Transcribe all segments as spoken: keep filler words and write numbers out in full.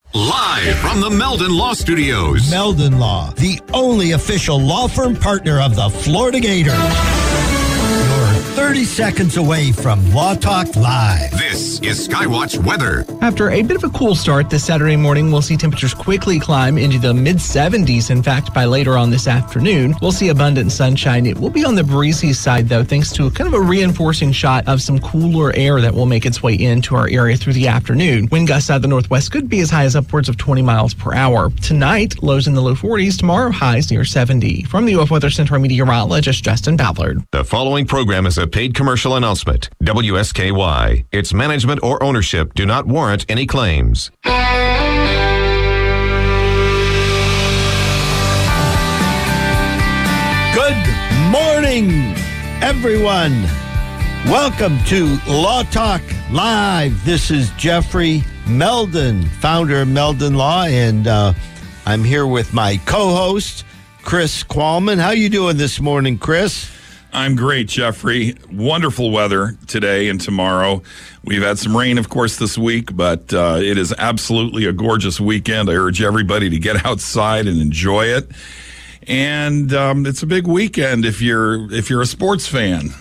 Live from the Meldon Law Studios. Meldon Law, the only official law firm partner of the Florida Gators. You're thirty seconds away from Law Talk Live. This is Skywatch Weather. After a bit of a cool start this Saturday morning, we'll see temperatures quickly climb into the mid seventies. In fact, by later on this afternoon, we'll see abundant sunshine. It will be on the breezy side, though, thanks to kind of a reinforcing shot of some cooler air that will make its way into our area through the afternoon. Wind gusts out of the northwest could be as high as upwards of twenty miles per hour. Tonight, lows in the low forties. Tomorrow, highs near seventy. From the U F Weather Center meteorologist Justin Ballard. The following program is a paid commercial announcement. W S K Y. Its management or ownership do not warrant any claims. Good morning, everyone. Welcome to Law Talk Live. This is Jeffrey Meldon, founder of Meldon Law, and uh, I'm here with my co-host, Chris Qualman. How you doing this morning, Chris? I'm great, Jeffrey. Wonderful weather today and tomorrow. We've had some rain, of course, this week, but uh, it is absolutely a gorgeous weekend. I urge everybody to get outside and enjoy it. And um, it's a big weekend if you're if you're a sports fan.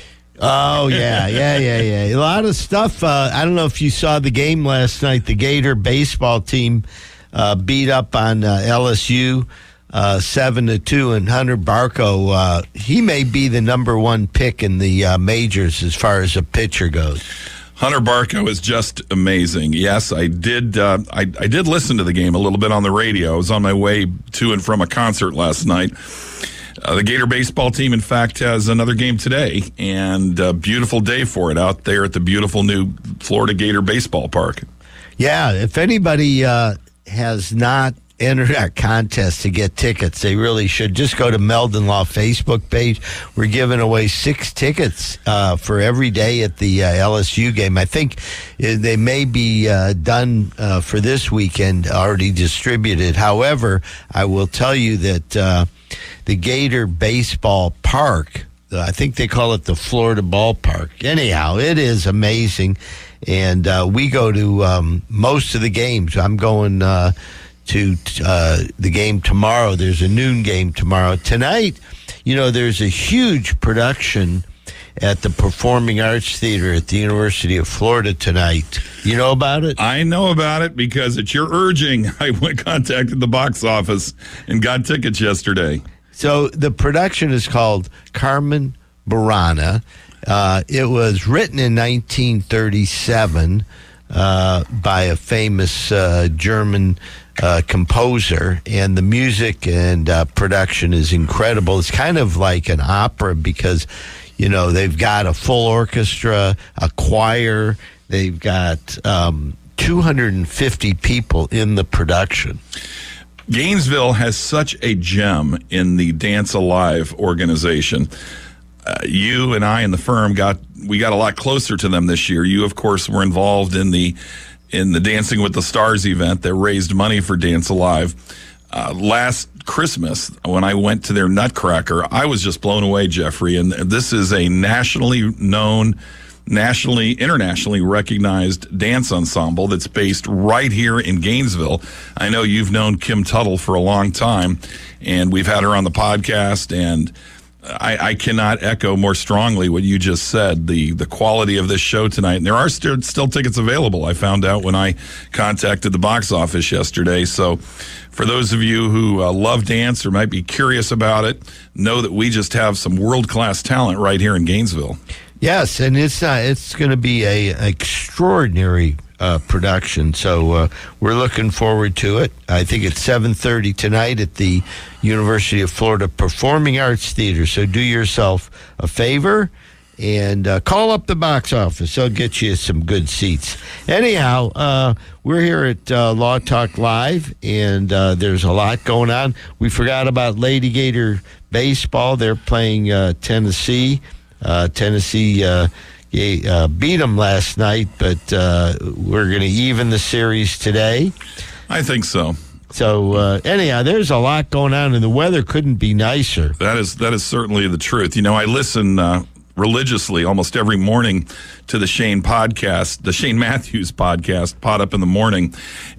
Oh, yeah, yeah, yeah, yeah. A lot of stuff. Uh, I don't know if you saw the game last night. The Gator baseball team uh, beat up on uh, L S U. Uh, seven to two, and Hunter Barco, uh, he may be the number one pick in the uh, majors as far as a pitcher goes. Hunter Barco is just amazing. Yes, I did. Uh, I, I did listen to the game a little bit on the radio. I was on my way to and from a concert last night. Uh, the Gator baseball team, in fact, has another game today, and a beautiful day for it out there at the beautiful new Florida Gator baseball park. Yeah, if anybody uh, has not enter that contest to get tickets, they really should. Just go to Meldon Law Facebook page. We're giving away six tickets uh, for every day at the uh, L S U game. I think uh, they may be uh, done uh, for this weekend, already distributed. However, I will tell you that uh, the Gator Baseball Park, uh, I think they call it the Florida Ballpark. Anyhow, it is amazing. And uh, we go to um, most of the games. I'm going Uh, to uh, the game tomorrow. There's a noon game tomorrow. Tonight, you know, there's a huge production at the Performing Arts Theater at the University of Florida tonight. You know about it? I know about it because at your urging, I went contacted the box office and got tickets yesterday. So the production is called Carmen Burana. Uh, it was written in nineteen thirty-seven uh, by a famous uh, German Uh, composer, and the music and uh, production is incredible. It's kind of like an opera because, you know, they've got a full orchestra, a choir, they've got um, two hundred fifty people in the production. Gainesville has such a gem in the Dance Alive organization. Uh, you and I and the firm got we got a lot closer to them this year. You, of course, were involved in the in the Dancing with the Stars event that raised money for Dance Alive. Uh, last Christmas, when I went to their Nutcracker, I was just blown away, Jeffrey. And this is a nationally known, nationally, internationally recognized dance ensemble that's based right here in Gainesville. I know you've known Kim Tuttle for a long time, and we've had her on the podcast, and I, I cannot echo more strongly what you just said, the the quality of this show tonight. And there are st- still tickets available, I found out when I contacted the box office yesterday. So for those of you who uh, love dance or might be curious about it, know that we just have some world-class talent right here in Gainesville. Yes, and it's uh, it's going to be a extraordinary uh, production. So uh, we're looking forward to it. I think it's seven thirty tonight at the University of Florida Performing Arts Theater. So do yourself a favor and uh, call up the box office. They'll get you some good seats. Anyhow, uh, we're here at uh, Law Talk Live, and uh, there's a lot going on. We forgot about Lady Gator baseball. They're playing uh, Tennessee. Uh, Tennessee uh, uh, beat them last night, but uh, we're going to even the series today. I think so. So uh, anyhow, there's a lot going on, and the weather couldn't be nicer. That is that is certainly the truth. You know, I listen uh, religiously almost every morning to the Shane podcast, the Shane Matthews podcast, Pot Up in the Morning.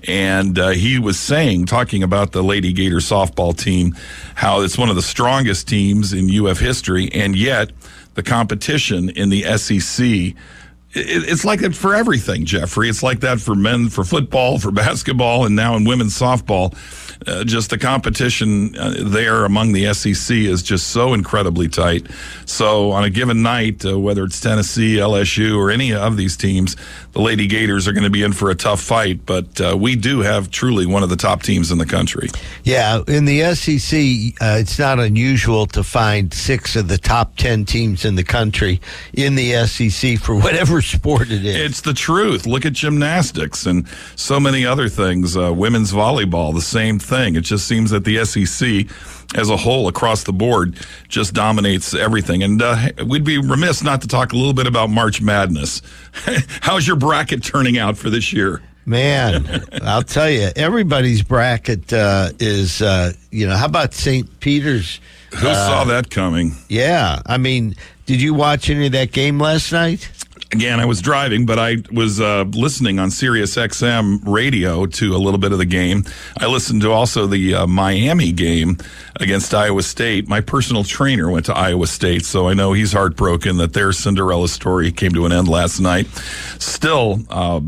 And uh, he was saying, talking about the Lady Gator softball team, how it's one of the strongest teams in U F history, and yet the competition in the S E C, it's like that for everything, Jeffrey. It's like that for men, for football, for basketball, and now in women's softball. Uh, just the competition uh, there among the S E C is just so incredibly tight. So on a given night, uh, whether it's Tennessee, L S U, or any of these teams, the Lady Gators are going to be in for a tough fight. But uh, we do have truly one of the top teams in the country. Yeah, in the S E C, uh, it's not unusual to find six of the top ten teams in the country in the S E C for whatever sport it is. It's the truth. Look at gymnastics and so many other things. Uh, women's volleyball, the same thing. It just seems that the S E C as a whole across the board just dominates everything. And uh, we'd be remiss not to talk a little bit about March Madness. How's your bracket turning out for this year? Man, I'll tell you, everybody's bracket uh, is, uh, you know, how about Saint Peter's? Who uh, saw that coming? Yeah. I mean, did you watch any of that game last night? Again, I was driving, but I was uh, listening on Sirius X M radio to a little bit of the game. I listened to also the uh, Miami game against Iowa State. My personal trainer went to Iowa State, so I know he's heartbroken that their Cinderella story came to an end last night. Still, uh,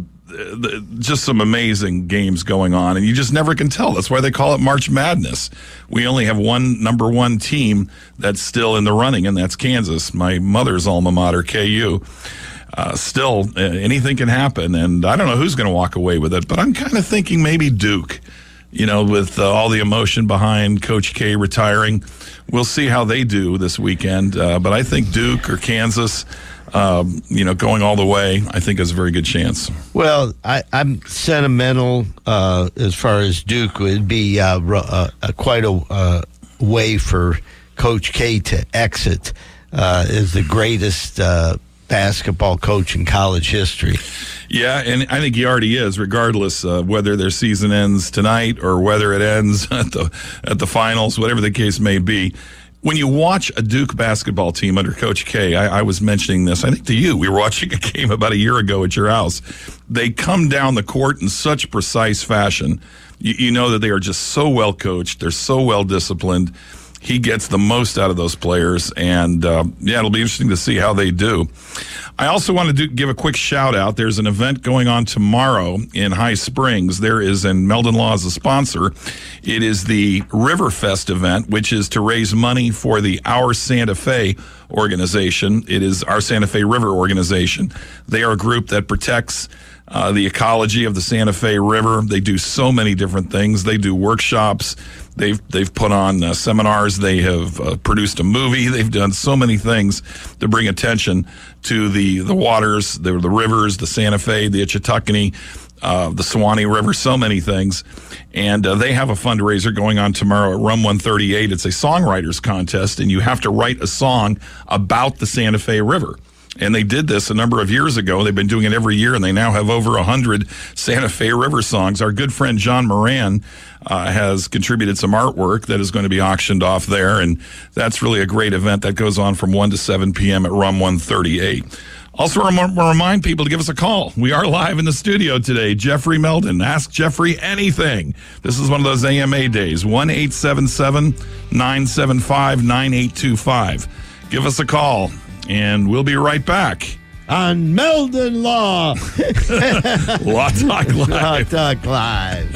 just some amazing games going on, and you just never can tell. That's why they call it March Madness. We only have one number one team that's still in the running, and that's Kansas, my mother's alma mater, K U. Uh, still, uh, anything can happen, and I don't know who's going to walk away with it, but I'm kind of thinking maybe Duke, you know, with uh, all the emotion behind Coach K retiring. We'll see how they do this weekend, uh, but I think Duke or Kansas, um, you know, going all the way, I think has a very good chance. Well, I, I'm sentimental uh, as far as Duke. Would be uh, uh, uh, quite a uh, way for Coach K to exit uh, as the greatest uh basketball coach in college history. Yeah, and I think he already is, regardless uh, whether their season ends tonight or whether it ends at the at the finals, whatever the case may be. When you watch a Duke basketball team under Coach K, I, I was mentioning this, I think to you, we were watching a game about a year ago at your house. They come down the court in such precise fashion. You, you know that they are just so well coached. They're so well disciplined. He gets the most out of those players, and uh, yeah, it'll be interesting to see how they do. I also want to do, give a quick shout out. There's an event going on tomorrow in High Springs. There is, and Meldon Law is a sponsor. It is the Riverfest event, which is to raise money for the Our Santa Fe organization. It is Our Santa Fe River organization. They are a group that protects Uh, the ecology of the Santa Fe River. They do so many different things. They do workshops. They've they've put on uh, seminars. They have uh, produced a movie. They've done so many things to bring attention to the the waters, the, the rivers, the Santa Fe, the Ichetucknee, uh, the Suwannee River, so many things. And uh, they have a fundraiser going on tomorrow at Rum one thirty-eight. It's a songwriters contest, and you have to write a song about the Santa Fe River. And they did this a number of years ago. They've been doing it every year, and they now have over one hundred Santa Fe River songs. Our good friend John Moran uh, has contributed some artwork that is going to be auctioned off there, and that's really a great event that goes on from one to seven p.m. at Rum one thirty-eight. Also, I want to remind people to give us a call. We are live in the studio today. Jeffrey Meldon. Ask Jeffrey anything. This is one of those A M A days. one eight seven seven, nine seven five, nine eight two five. Give us a call. And we'll be right back on Meldon Law. Law Talk Live. Law Talk Live.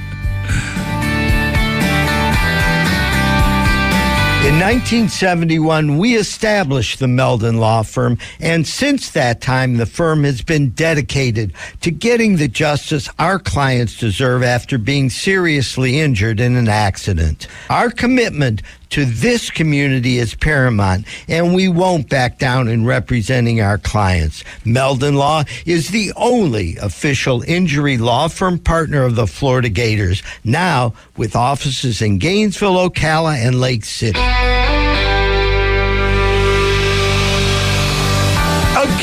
In nineteen seventy-one, we established the Meldon Law Firm, and since that time, the firm has been dedicated to getting the justice our clients deserve after being seriously injured in an accident. Our commitment to this community is paramount, and we won't back down in representing our clients. Meldon Law is the only official injury law firm partner of the Florida Gators, now with offices in Gainesville, Ocala, and Lake City. Okay, we're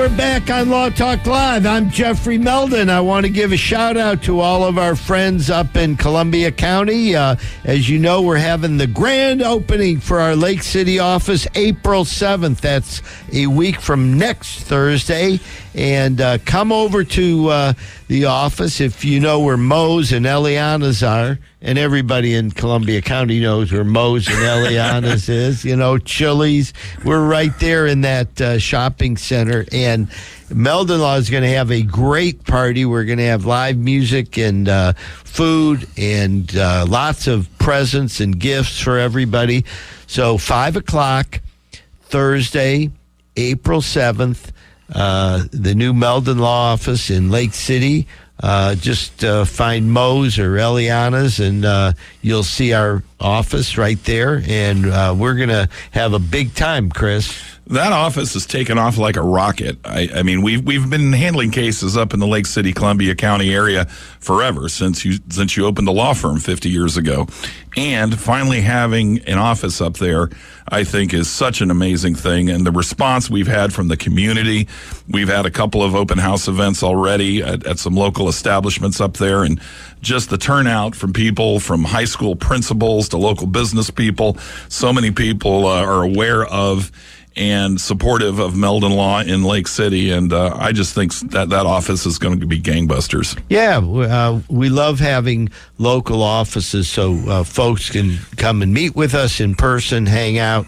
we're back on Law Talk Live. I'm Jeffrey Meldon. I want to give a shout out to all of our friends up in Columbia County. Uh, as you know, we're having the grand opening for our Lake City office April seventh. That's a week from next Thursday. And uh, come over to uh, the office if you know where Moe's and Eliana's are. And everybody in Columbia County knows where Moe's and Eliana's is. You know, Chili's. We're right there in that uh, shopping center. And Meldon Law is going to have a great party. We're going to have live music and uh, food and uh, lots of presents and gifts for everybody. So five o'clock, Thursday, April seventh, uh, the new Meldon Law office in Lake City. Uh, just uh, find Moe's or Eliana's, and uh, you'll see our office right there. And uh, we're going to have a big time, Chris. That office has taken off like a rocket. I, I mean, we've we've been handling cases up in the Lake City, Columbia County area forever since you since you opened the law firm fifty years ago, and finally having an office up there, I think, is such an amazing thing. And the response we've had from the community, we've had a couple of open house events already at, at some local establishments up there, and just the turnout from people, from high school principals to local business people. So many people uh, are aware of and supportive of Meldon Law in Lake City, and uh, I just think that that office is going to be gangbusters. Yeah, uh, we love having local offices so uh, folks can come and meet with us in person, hang out,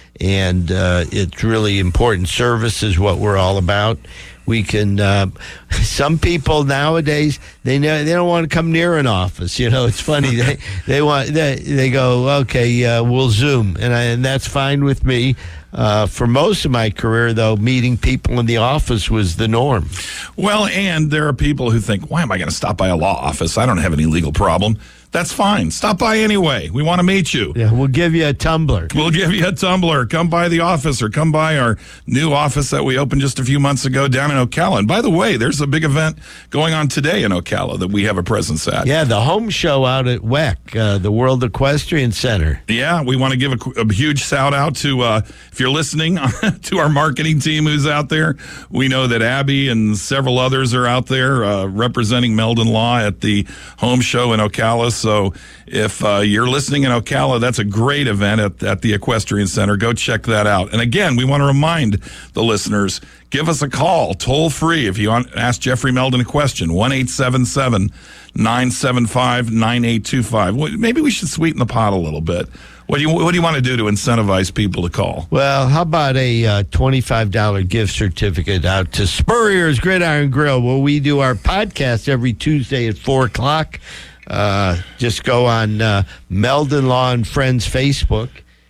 and uh, it's really important. Service is what we're all about. We can. Uh, some people nowadays they know, they don't want to come near an office. You know, it's funny. they they want they they go okay. Uh, we'll Zoom, and I, and that's fine with me. Uh, for most of my career, though, meeting people in the office was the norm. Well, and there are people who think, why am I going to stop by a law office? I don't have any legal problem. That's fine. Stop by anyway. We want to meet you. Yeah, we'll give you a tumbler. We'll give you a tumbler. Come by the office or come by our new office that we opened just a few months ago down in Ocala. And by the way, there's a big event going on today in Ocala that we have a presence at. Yeah, the home show out at W E C, uh, the World Equestrian Center. Yeah, we want to give a, a huge shout out to, uh, if you're listening, to our marketing team who's out there. We know that Abby and several others are out there uh, representing Meldon Law at the home show in Ocala. So if uh, you're listening in Ocala, that's a great event at, at the Equestrian Center. Go check that out. And again, we want to remind the listeners, give us a call, toll free, if you want to ask Jeffrey Meldon a question, one eight seven seven, nine seven five, nine eight two five. Maybe we should sweeten the pot a little bit. What do you What do you want to do to incentivize people to call? Well, how about a uh, twenty-five dollars gift certificate out to Spurrier's Gridiron Grill, where we do our podcast every Tuesday at four o'clock. Uh, just go on uh, Meldon Law and Friends Facebook,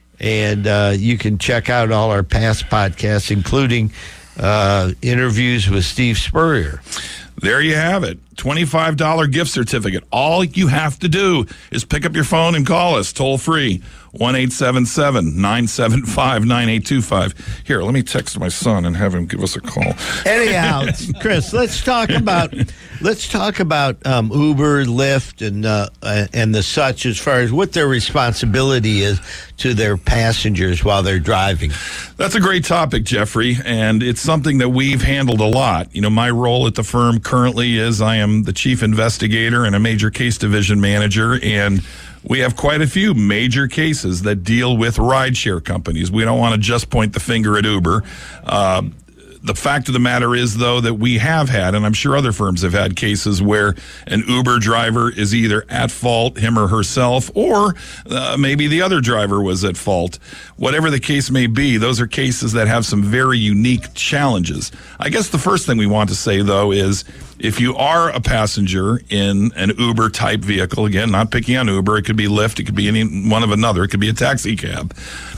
and uh, you can check out all our past podcasts, including uh, interviews with Steve Spurrier. There you have it. twenty-five dollars gift certificate. All you have to do is pick up your phone and call us toll free. one eight seven seven, nine seven five, nine eight two five. Here, let me text my son and have him give us a call. Anyhow, Chris, let's talk about let's talk about um, Uber, Lyft, and uh, and the such as far as what their responsibility is to their passengers while they're driving. That's a great topic, Jeffrey, and it's something that we've handled a lot. You know, my role at the firm currently is I am the chief investigator and a major case division manager, and we have quite a few major cases that deal with rideshare companies. We don't want to just point the finger at Uber. Uh, the fact of the matter is, though, that we have had, and I'm sure other firms have had, cases where an Uber driver is either at fault, him or herself, or uh, maybe the other driver was at fault. Whatever the case may be, those are cases that have some very unique challenges. I guess the first thing we want to say, though, is if you are a passenger in an Uber-type vehicle, again, not picking on Uber, it could be Lyft, it could be any one of another, it could be a taxi cab,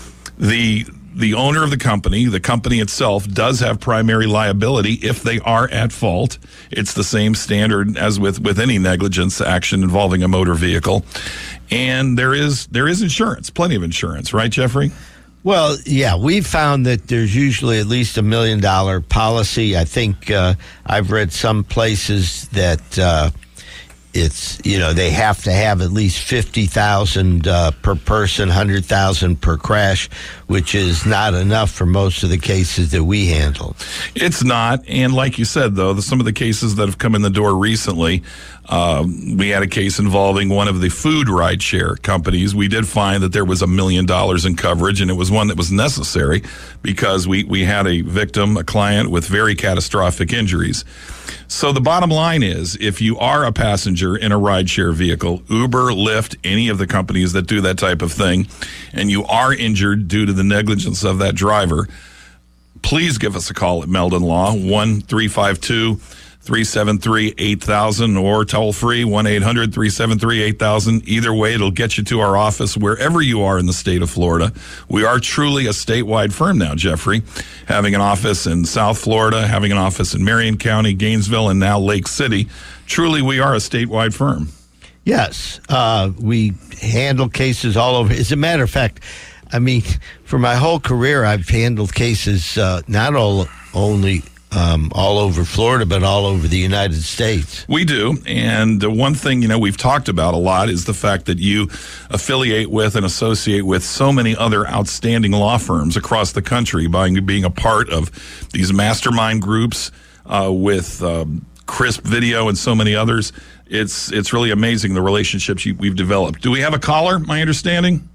the the owner of the company, the company itself, does have primary liability if they are at fault. It's the same standard as with, with any negligence action involving a motor vehicle. And there is there is insurance, plenty of insurance, right, Jeffrey? Well, yeah, we've found that there's usually at least a million dollar policy. I think uh, I've read some places that uh, it's, you know, they have to have at least fifty thousand uh, per person, one hundred thousand per crash, which is not enough for most of the cases that we handle. It's not. And like you said, though, the, some of the cases that have come in the door recently, um, we had a case involving one of the food rideshare companies. We did find that there was a million dollars in coverage, and it was one that was necessary because we, we had a victim, a client with very catastrophic injuries. So the bottom line is, if you are a passenger in a rideshare vehicle, Uber, Lyft, any of the companies that do that type of thing, and you are injured due to the negligence of that driver, please give us a call at Meldon Law, one three five two, three seven three, eight thousand, or toll free, one eight hundred, three seven three, eight thousand. Either way, it'll get you to our office wherever you are in the state of Florida. We are truly a statewide firm now, Jeffrey, having an office in South Florida, having an office in Marion County, Gainesville, and now Lake City. Truly, we are a statewide firm. Yes, uh, we handle cases all over. As a matter of fact, I mean, for my whole career, I've handled cases uh, not all, only um, all over Florida, but all over the United States. We do. And uh, one thing, you know, we've talked about a lot is the fact that you affiliate with and associate with so many other outstanding law firms across the country by being a part of these mastermind groups uh, with um, Crisp Video and so many others. It's, it's really amazing the relationships you, we've developed. Do we have a caller, my understanding?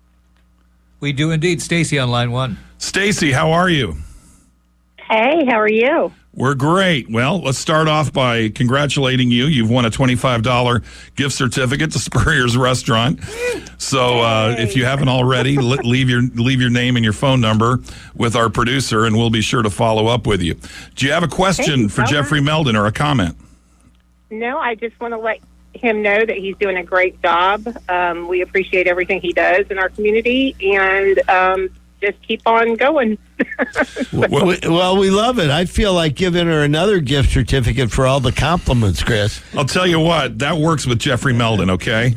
We do indeed. Stacy on line one. Stacy, how are you? Hey, how are you? We're great. Well, let's start off by congratulating you. You've won a twenty-five dollars gift certificate to Spurrier's Restaurant. So uh, if you haven't already, leave your leave your name and your phone number with our producer, and we'll be sure to follow up with you. Do you have a question for Jeffrey Meldon or a comment? No, I just want to let him know that he's doing a great job. Um, we appreciate everything he does in our community, and um, just keep on going. well, we, well, we love it. I feel like giving her another gift certificate for all the compliments, Chris. I'll tell you what, that works with Jeffrey Meldon, okay?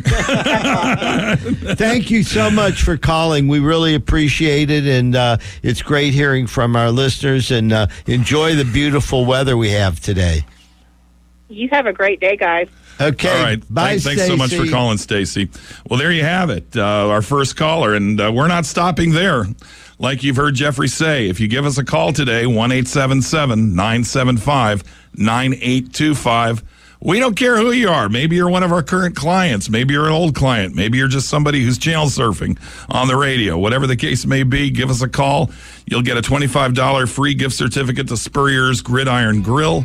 Thank you so much for calling. We really appreciate it, and uh, it's great hearing from our listeners, and uh, enjoy the beautiful weather we have today. You have a great day, guys. Okay. All right. Bye, Thanks, thanks so much for calling, Stacy. Well, there you have it, uh, our first caller, and uh, we're not stopping there. Like you've heard Jeffrey say, if you give us a call today, one eight seven seven, nine seven five, nine eight two five, we don't care who you are. Maybe you're one of our current clients. Maybe you're an old client. Maybe you're just somebody who's channel surfing on the radio. Whatever the case may be, give us a call. You'll get a twenty-five dollars free gift certificate to Spurrier's Gridiron Grill.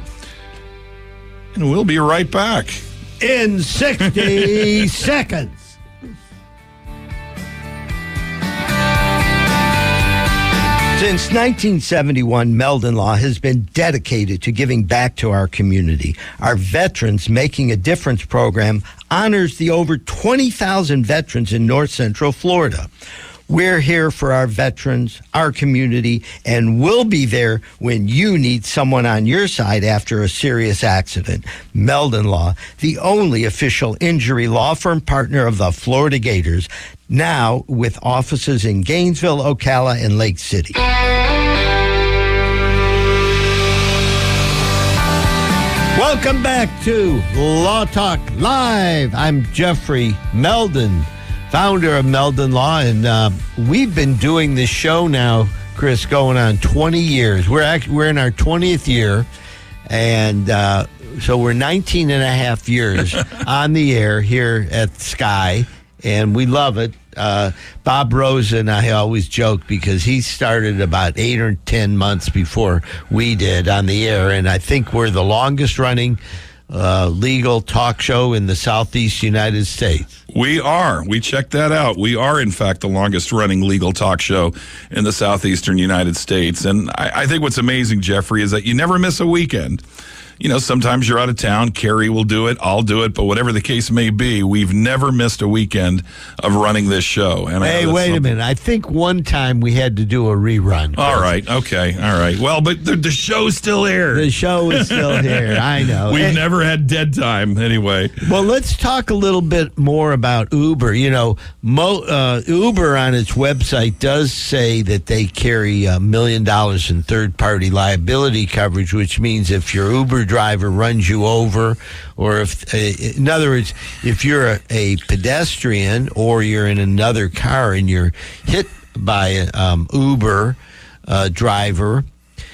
And we'll be right back. In sixty seconds. Since nineteen seventy-one, Meldon Law has been dedicated to giving back to our community. Our Veterans Making a Difference program honors the over twenty thousand veterans in North Central Florida. We're here for our veterans, our community, and we'll be there when you need someone on your side after a serious accident. Meldon Law, the only official injury law firm partner of the Florida Gators, now with offices in Gainesville, Ocala, and Lake City. Welcome back to Law Talk Live. I'm Jeffrey Meldon, founder of Meldon Law, and uh, we've been doing this show now, Chris, going on twenty years. We're actually, we're in our twentieth year, and uh, so we're nineteen and a half years on the air here at Sky, and we love it. Uh, Bob Rose and I always joke because he started about eight or ten months before we did on the air, and I think we're the longest running Uh, legal talk show in the Southeast United States. We are. We checked that out. We are, in fact, the longest running legal talk show in the Southeastern United States. And I, I think what's amazing, Jeffrey, is that you never miss a weekend. You know, sometimes you're out of town. Carrie will do it. I'll do it. But whatever the case may be, we've never missed a weekend of running this show. And hey, wait something. a minute. I think one time we had to do a rerun. All right. Okay. All right. Well, but the, the show's still here. The show is still here. I know. We've and, never had dead time anyway. Well, let's talk a little bit more about Uber. You know, Mo, uh, Uber on its website does say that they carry a million dollars in third-party liability coverage, which means if your Uber driver runs you over, or if, uh, in other words, if you're a, a pedestrian or you're in another car and you're hit by an um, Uber uh, driver,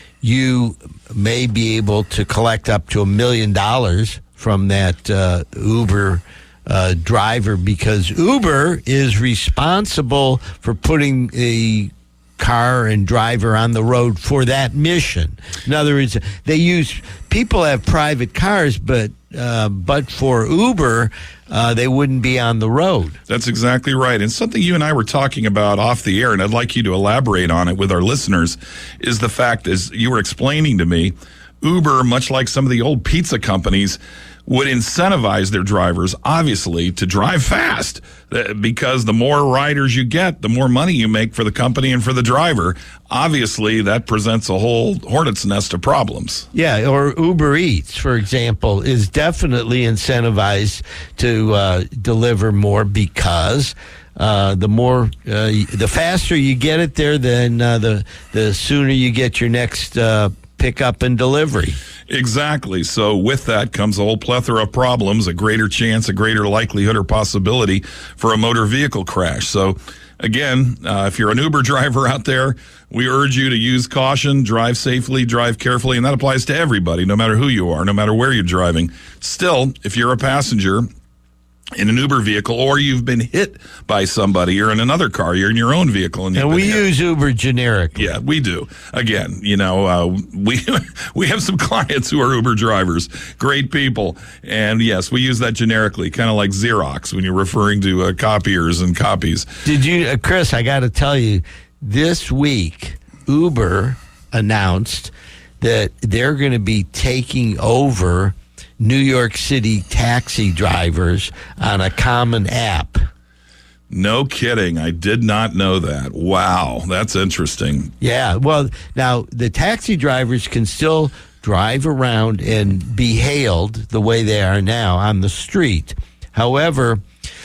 you may be able to collect up to a million dollars from that uh, Uber uh, driver, because Uber is responsible for putting the car and driver on the road for that mission. In other words, they use, people have private cars, but uh, but for Uber, uh, they wouldn't be on the road. That's exactly right. And something you and I were talking about off the air, and I'd like you to elaborate on it with our listeners, is the fact, as you were explaining to me, Uber, much like some of the old pizza companies, would incentivize their drivers, obviously, to drive fast, because the more riders you get, the more money you make for the company and for the driver. Obviously, that presents a whole hornet's nest of problems. Yeah, or Uber Eats, for example, is definitely incentivized to uh, deliver more, because uh, the more, uh, the faster you get it there, then uh, the the sooner you get your next uh, pickup and delivery. Exactly. So with that comes a whole plethora of problems, a greater chance, a greater likelihood or possibility for a motor vehicle crash. So again, uh, if you're an Uber driver out there, we urge you to use caution, drive safely, drive carefully, and that applies to everybody, no matter who you are, no matter where you're driving. Still, if you're a passenger in an Uber vehicle, or you've been hit by somebody, you're in another car, you're in your own vehicle. And, and we hit. use Uber generically. Yeah, we do. Again, you know, uh, we we have some clients who are Uber drivers, great people. And yes, we use that generically, kind of like Xerox when you're referring to uh, copiers and copies. Did you, uh, Chris, I got to tell you, this week, Uber announced that they're going to be taking over New York City taxi drivers on a common app. No kidding. I did not know that. Wow, that's interesting. Yeah, well, now the taxi drivers can still drive around and be hailed the way they are now on the street. However,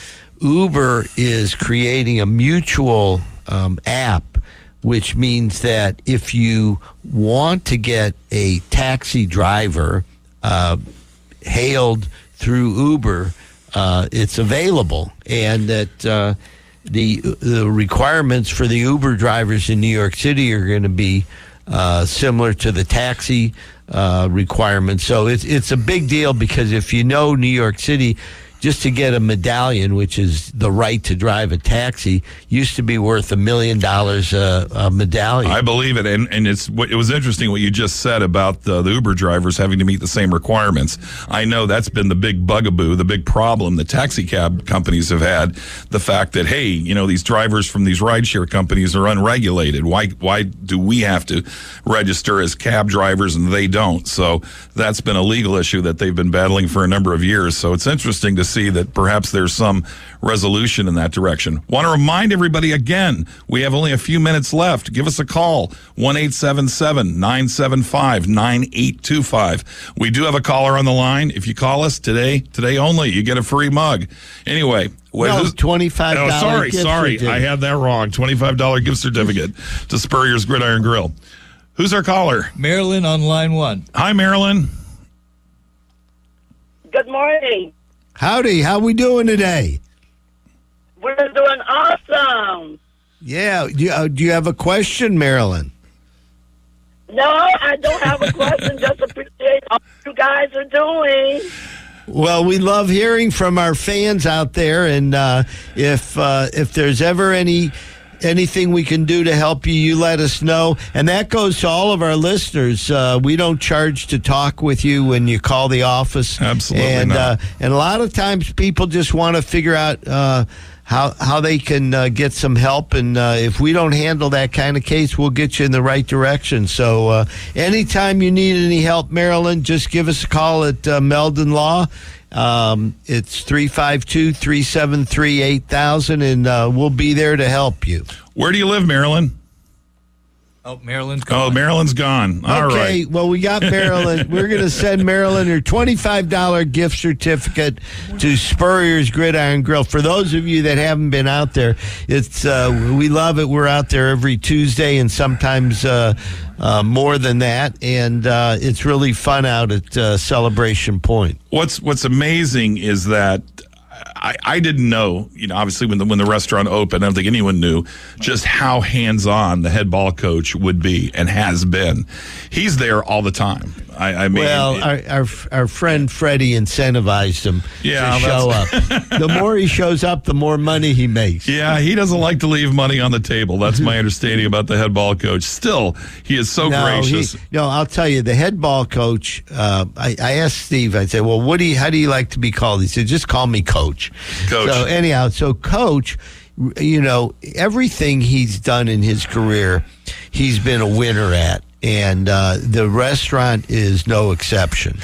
Uber is creating a mutual um, app, which means that if you want to get a taxi driver uh, hailed through Uber, uh, it's available, and that uh, the the requirements for the Uber drivers in New York City are going to be uh, similar to the taxi uh, requirements. So it's it's a big deal, because if you know New York City, just to get a medallion, which is the right to drive a taxi, used to be worth a million dollars a, a medallion. I believe it, and and it's it was interesting what you just said about the, the Uber drivers having to meet the same requirements. I know that's been the big bugaboo, the big problem the taxi cab companies have had. The fact that, hey, you know, these drivers from these rideshare companies are unregulated. Why why do we have to register as cab drivers and they don't? So that's been a legal issue that they've been battling for a number of years. So it's interesting to see that perhaps there's some resolution in that direction. Want to remind everybody again, we have only a few minutes left. Give us a call, one eight seven seven, nine seven five, nine eight two five. We do have a caller on the line. If you call us today, today only, you get a free mug. Anyway, well, this, twenty-five dollars oh, sorry, gift sorry, certificate. I had that wrong. twenty-five dollars gift certificate to Spurrier's Gridiron Grill. Who's our caller? Marilyn on line one. Hi, Marilyn. Good morning. Howdy, how we doing today? We're doing awesome. Yeah, do you, uh, do you have a question, Marilyn? No, I don't have a question. Just appreciate all you guys are doing. Well, we love hearing from our fans out there, and uh, if uh, if there's ever any anything we can do to help you, you let us know. And that goes to all of our listeners. Uh, we don't charge to talk with you when you call the office. Absolutely and, not. Uh, and a lot of times people just want to figure out uh, how how they can uh, get some help. And uh, if we don't handle that kind of case, we'll get you in the right direction. So uh, anytime you need any help, Marilyn, just give us a call at uh, Meldon Law. Um, it's three five two, three seven three, eight thousand, and uh, we'll be there to help you. Where do you live, Marilyn? Oh, Marilyn's gone. Oh, Marilyn's gone. All okay, right. well, we got Marilyn. We're going to send Marilyn her twenty-five dollars gift certificate to Spurrier's Gridiron Grill. For those of you that haven't been out there, it's uh, we love it. We're out there every Tuesday and sometimes uh, uh, more than that, and uh, it's really fun out at uh, Celebration Point. What's What's amazing is that I, I didn't know, you know, obviously when the when the restaurant opened, I don't think anyone knew just how hands-on the head ball coach would be and has been. He's there all the time. I, I mean, well, it, our, our our friend Freddie incentivized him Yeah, to show up. The more he shows up, the more money he makes. yeah, he doesn't like to leave money on the table. That's my understanding about the head ball coach. Still, he is so No, gracious. he, no, I'll tell you, the head ball coach, uh, I, I asked Steve, I said, well, what do you, how do you like to be called? He said, just call me Coach. Coach. So anyhow, so Coach, you know, everything he's done in his career, he's been a winner at. And uh, the restaurant is no exception.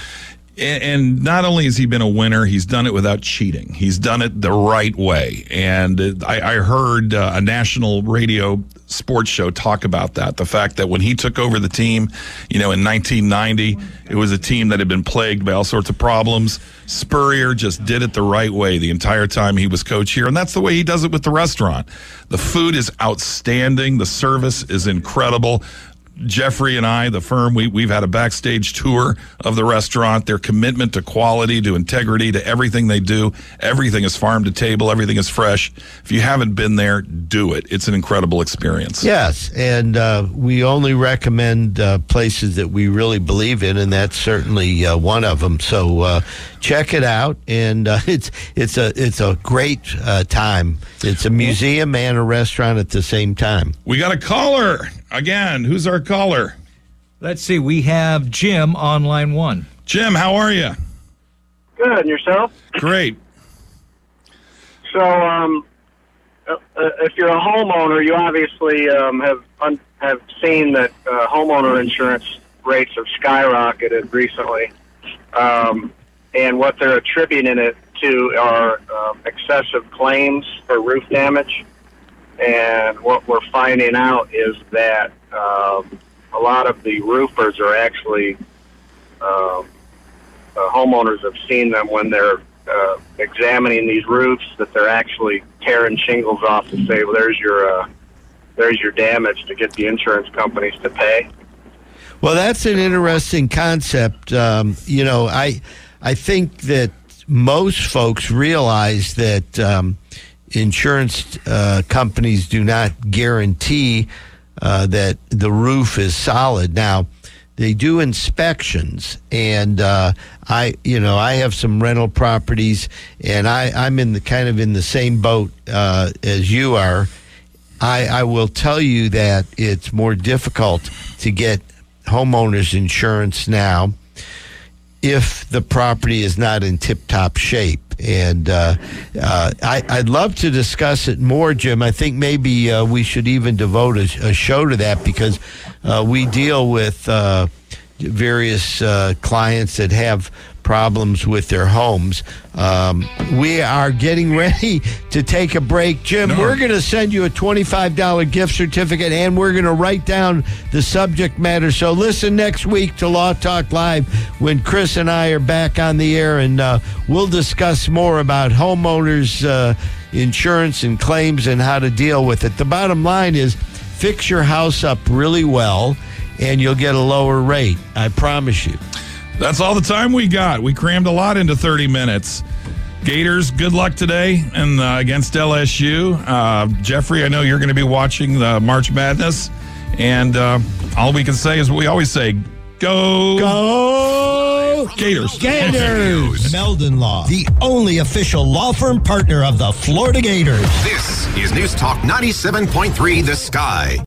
And not only has he been a winner, he's done it without cheating. He's done it the right way. And I, I heard uh, a national radio sports show talk about that. The fact that when he took over the team, you know, in nineteen ninety, it was a team that had been plagued by all sorts of problems. Spurrier just did it the right way the entire time he was coach here. And that's the way he does it with the restaurant. The food is outstanding. The service is incredible. Jeffrey and I, the firm, we, we've had a backstage tour of the restaurant. Their commitment to quality, to integrity, to everything they do. Everything is farm to table. Everything is fresh. If you haven't been there, do it. It's an incredible experience. Yes, and uh, we only recommend uh, places that we really believe in, and that's certainly uh, one of them. So uh, check it out, and uh, it's it's a it's a great uh, time. It's a museum and a restaurant at the same time. We got a caller. Again, who's our caller? Let's see. We have Jim on line one. Jim, how are you? Good, and yourself? Great. So, um, uh, if you're a homeowner, you obviously um, have un- have seen that uh, homeowner insurance rates have skyrocketed recently, um, and what they're attributing it to are um, excessive claims for roof damage. And what we're finding out is that um, a lot of the roofers are actually um, uh, homeowners have seen them when they're uh, examining these roofs, that they're actually tearing shingles off to say, well, there's your uh, there's your damage, to get the insurance companies to pay. Well, that's an interesting concept. Um, you know, I I think that most folks realize that um, insurance uh, companies do not guarantee uh, that the roof is solid. Now, they do inspections, and uh, I, you know, I have some rental properties, and I, I'm in the kind of in the same boat uh, as you are. I, I will tell you that it's more difficult to get homeowners insurance now if the property is not in tip-top shape. And uh, uh, I, I'd love to discuss it more, Jim. I think maybe uh, we should even devote a, a show to that, because uh, we deal with uh, various uh, clients that have problems with their homes. Um, we are getting ready to take a break. Jim, No. we're going to send you a twenty-five dollars gift certificate, and we're going to write down the subject matter. So listen next week to Law Talk Live when Chris and I are back on the air, and uh, we'll discuss more about homeowners uh, insurance and claims and how to deal with it. The bottom line is fix your house up really well, and you'll get a lower rate. I promise you. That's all the time we got. We crammed a lot into thirty minutes. Gators, good luck today and uh, against L S U. Uh, Jeffrey, I know you're going to be watching the March Madness. And uh, all we can say is what we always say, go. Go Gators. Gators! Meldon Law, the only official law firm partner of the Florida Gators. This is News Talk ninety-seven point three The Sky.